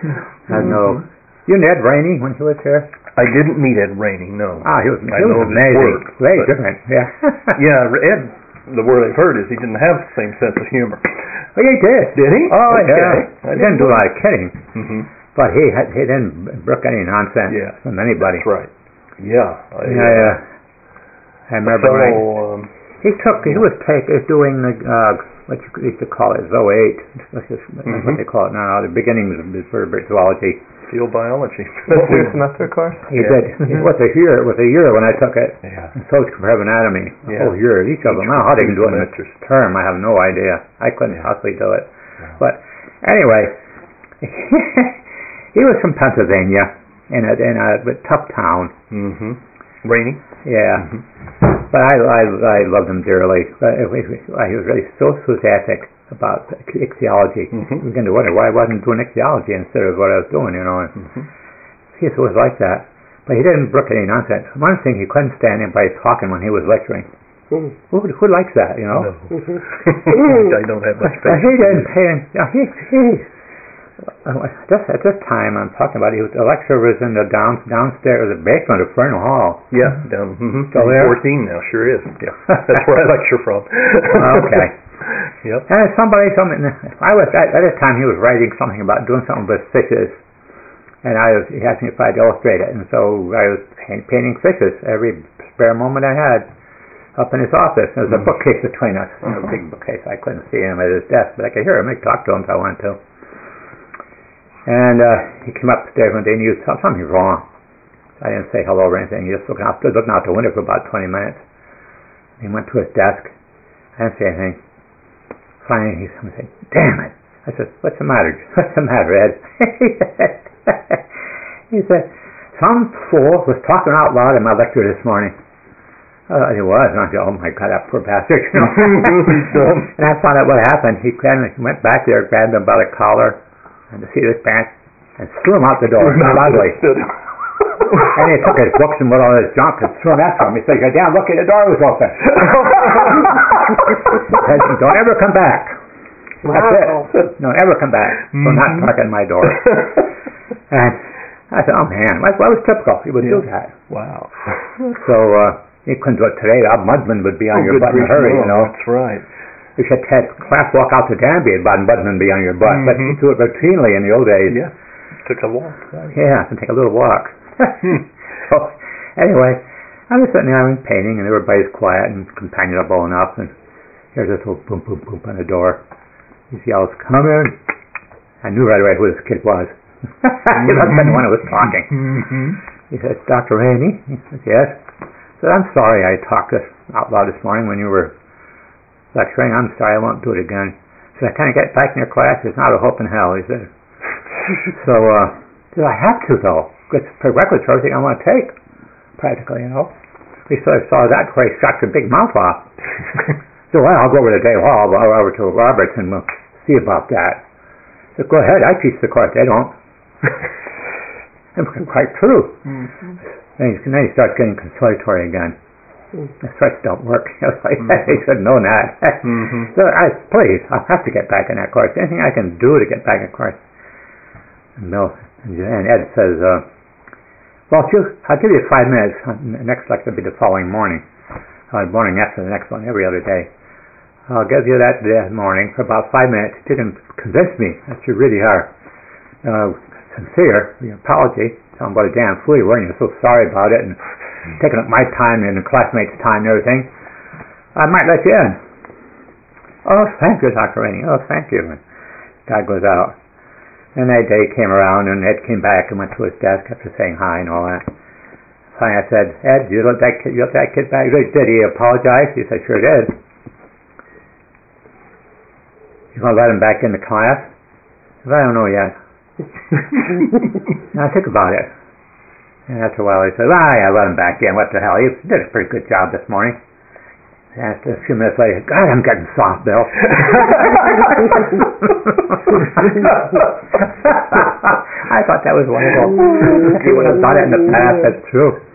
I know. You met Rainey when he was here? I didn't meet Ed Rainey, no. He was I know of his amazing. work, Very but- different, yeah. Yeah, Ed, the word I've heard is he didn't have the same sense of humor. Oh, he did. Did he? Oh, Okay. yeah. He didn't do a lot of kidding, Mm-hmm. but he didn't brook any nonsense Yeah. from anybody. That's right. Yeah. I remember fellow, he was doing the what you used to call it, Zoe 8, which is what they call it now, the beginnings of zoology. field biology. What's your semester course? He did. It was a year when I took it. Yeah. And so it's comparative anatomy, a Yeah. whole year, each of them. Now, how they can do it in a semesters. term, I have no idea. I couldn't Yeah. possibly do it. Yeah. But anyway, he was from Pennsylvania in a tough town. Mm-hmm. Rainy? Yeah. But I loved him dearly. He was really so enthusiastic about ichthyology. Mhm. We began to wonder why I wasn't doing ichthyology instead of what I was doing, And he was like that. But he didn't brook any nonsense. One thing, he couldn't stand anybody talking when he was lecturing. Who likes that, No. I don't have much He patience. didn't. Just at this time I'm talking about, the lecture was in the downstairs, the basement of Fernal Hall. Yeah, down Still there? 14 now, sure is. Yeah, that's where I lecture from. Okay. Yep. And at this time he was writing something about doing something with fishes, and he asked me if I'd illustrate it, and so I was painting fishes every spare moment I had up in his office. There was a bookcase between us, a big bookcase. I couldn't see him at his desk, but I could hear him. I could talk to him if I wanted to. And he came upstairs one day and he knew something was wrong. I didn't say hello or anything. He just stood looking out the window for about 20 minutes. He went to his desk. I didn't say anything. Finally, he said, "Damn it." I said, "What's the matter? What's the matter, Ed?" He said, "Some fool was talking out loud in my lecture this morning." He was. And I said, "Oh my God, that poor bastard." And I found out what happened. He went back there, grabbed him by the collar and the seat of his pants, and threw him out the door. Loudly. And he took his books and went all his junk and threw them after him. He said, "You're damn lucky the door was open." Said, "Don't ever come back." That's it. Don't ever come back. So not knocking my door. And I said, "Oh man, that was typical. He would do that." Wow. So he couldn't do it today. Budman would be on your butt in a hurry, That's right. If you had class walk out to Danby, and Budman would be on your butt. But he do it routinely in the old days. Yeah. Took a walk. Yeah, and take a little walk. So anyway, I was sitting there painting, and everybody's quiet and companionable enough, and here's this little boom, boom, boom on the door. He yells, "Come in." I knew right away who this kid was. He wasn't the one who was talking. He said, "Dr. Rainey?" He said, "Yes." I said, "I'm sorry I talked this out loud this morning when you were lecturing. I'm sorry, I won't do it again." He said, "Can I get back in your class? There's not a hope in hell," he said. So, I have to, though. It's prerequisite for everything I want to take, practically, We sort of saw that before he shot your big mouth off. So, well, I'll go over to Dave Hall, I'll go over to Roberts, and we'll see about that. I said, "Go ahead, I teach the course, they don't." It's quite true. Then he starts getting conciliatory again. The threats don't work. He should have known that. So, please, I'll have to get back in that course. Anything I can do to get back in the course. And Ed says, "Well, I'll give you 5 minutes. The next lecture will be the following morning. Morning after the next one, every other day. I'll give you that morning for about 5 minutes. You can convince me that you really are sincere, your apology, tell them what a damn fool you were and you're so sorry about it and taking up my time and the classmates' time and everything. I might let you in." "Oh, thank you, Dr. Rainey. Oh, thank you." And guy goes out. And that day came around, and Ed came back and went to his desk after saying hi and all that. Finally, I said, "Ed, you let that kid back?" He said, "Did he apologize?" He said, "Sure did." "You going to let him back in the class?" I said, "I don't know yet." Now think about it. And after a while, he said, "Yeah, let him back in. What the hell? He did a pretty good job this morning." And after a few minutes later, "God, I'm getting soft, Bill." I thought that was wonderful. He would have done it in the past. That's true.